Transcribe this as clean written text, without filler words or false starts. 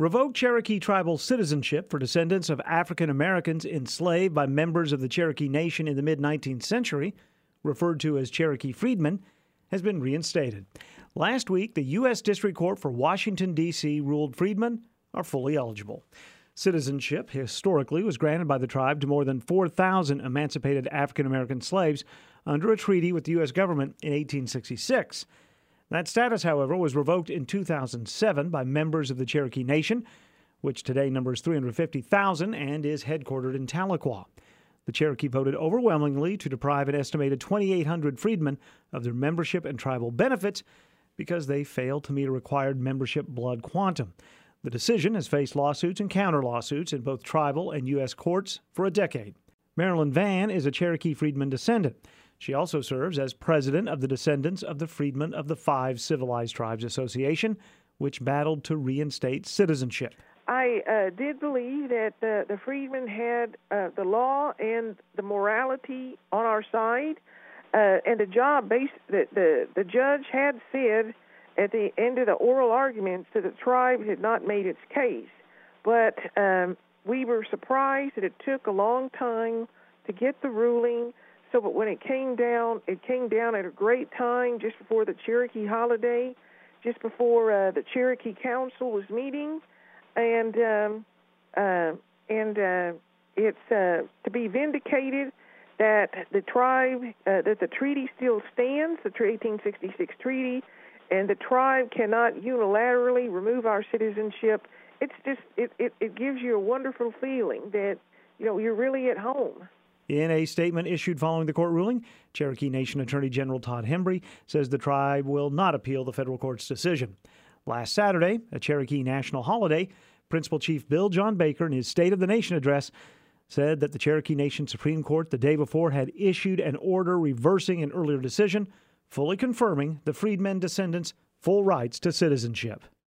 Revoke Cherokee tribal citizenship for descendants of African Americans enslaved by members of the Cherokee Nation in the mid-19th century, referred to as Cherokee freedmen, has been reinstated. Last week, the U.S. District Court for Washington, D.C. ruled freedmen are fully eligible. Citizenship historically was granted by the tribe to more than 4,000 emancipated African American slaves under a treaty with the U.S. government in 1866. That status, however, was revoked in 2007 by members of the Cherokee Nation, which today numbers 350,000 and is headquartered in Tahlequah. The Cherokee voted overwhelmingly to deprive an estimated 2,800 freedmen of their membership and tribal benefits because they failed to meet a required membership blood quantum. The decision has faced lawsuits and counter-lawsuits in both tribal and U.S. courts for a decade. Marilyn Vann is a Cherokee freedman descendant. She also serves as president of the Descendants of the Freedmen of the Five Civilized Tribes Association, which battled to reinstate citizenship. I did believe that the freedmen had the law and the morality on our side, and the job the judge had said at the end of the oral arguments that the tribe had not made its case. But we were surprised that it took a long time to get the ruling. So, but when it came down at a great time, just before the Cherokee holiday, just before the Cherokee Council was meeting, and it's to be vindicated that the tribe, that the treaty still stands, the 1866 treaty, and the tribe cannot unilaterally remove our citizenship. It's just it gives you a wonderful feeling that you're really at home. In a statement issued following the court ruling, Cherokee Nation Attorney General Todd Hembry says the tribe will not appeal the federal court's decision. Last Saturday, a Cherokee national holiday, Principal Chief Bill John Baker, in his State of the Nation address, said that the Cherokee Nation Supreme Court the day before had issued an order reversing an earlier decision, fully confirming the freedmen descendants' full rights to citizenship.